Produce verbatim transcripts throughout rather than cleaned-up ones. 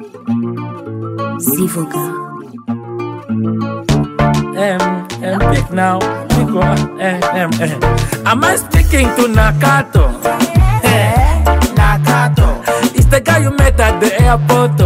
Zivoga. Um, um, pick now. Pick one. Um, um, um. Am I speaking to Nakato? Eh, Nakato. It's the guy you met at the airport.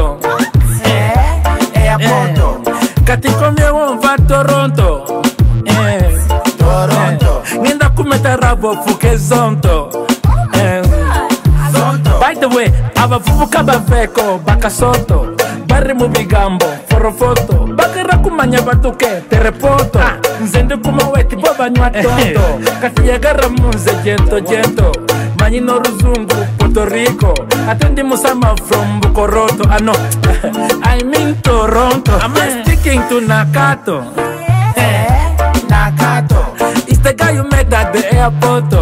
Eh, airport. Katikomye wonva Toronto. Eh, Toronto. Ninda kumeta rabo fuke zonto. Eh, Zonto. By the way, abavubuka baveko bakasoto. Bari mu bigambo forofoto. Bakara kumanya batuke terepoto. Nzende kumaweti boba nywa tonto. Kati yagara munze jento jento. Manyino ruzungu Puerto Rico. Atendi musama from Bukoroto. Ah no, I mean Toronto. Am I speaking to Nakato? Eh, Nakato. It's the guy you met at the airport.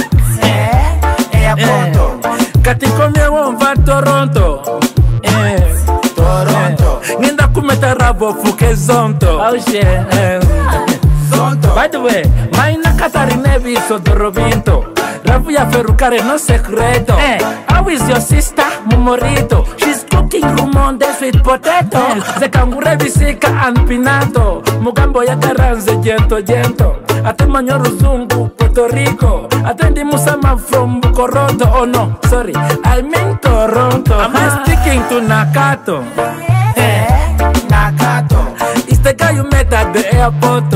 Eh, airport. Katikomye wonva Toronto. Eh, Toronto. Ninda kumeta rabo fuke zonto. Oh shit. Eh. Zonto. By the way, maina Katarinevi Sodorobinto. Ravu ya ferukare no secreto. Eh, how is your sister Momorito? She's cooking rumonde sweet potato. The kangure bisika and pinato. Mugambo ya karanze jento jento. Ate manyo ruzungu Puerto Rico. Atendi musama from Bukoroto. Oh no, sorry, I mean Toronto. Am I speaking to Nakato? Eh, Nakato. It's the guy you met at the airport.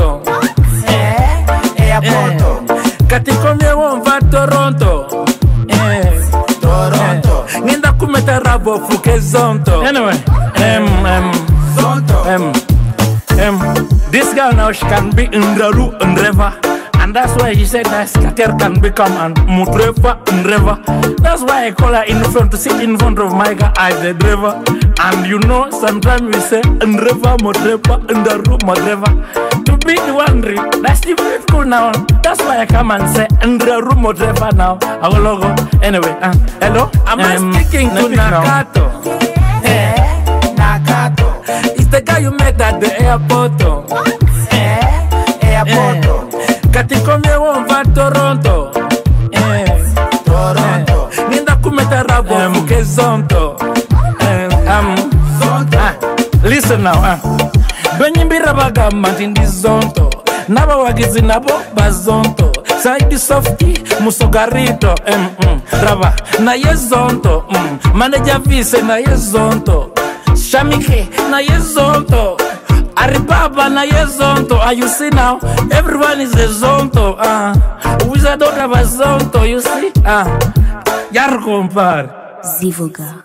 Eh, airport. Katikomye wonva Toronto. Eh, Toronto. Ninda kumeta rabo fuke zonto. Anyway, um, um, Zonto. um, um, this girl now she can be Ndraru Ndreva. And that's why she said that Skater can become an Mutrefa Ndreva. That's why I call her in front to sit in front of my guy as the driver. And you know, sometimes we say Ndreva Mutrefa Ndaru Mutrefa. To be wondering, that's the very cool now. That's why I come and say Ndaru Mutrefa now. Our logo. Anyway, uh, hello? Am I Um, speaking to Nakato? Eh, Nakato. It's the guy you met at the airport. Eh, airport. Katikomye wonva Toronto. Eh, Toronto. Ninda kumeta rabo fuke zonto. Eh, um, Zonto. ah, listen now. Ah. Benyimbira bagamba nti ndi zonto. Naba wagizi nabo bazonto. Saidi softy musogarito. Mm, mm, raba na ye zonto. Mm. Manager vise na ye zonto. Shamike na ye zonto. Aribaba na ye zonto. Ah, you see now, everyone is a zonto. Ah, wizard don't have a zonto. You see? Ah, yar compare. Zivoga.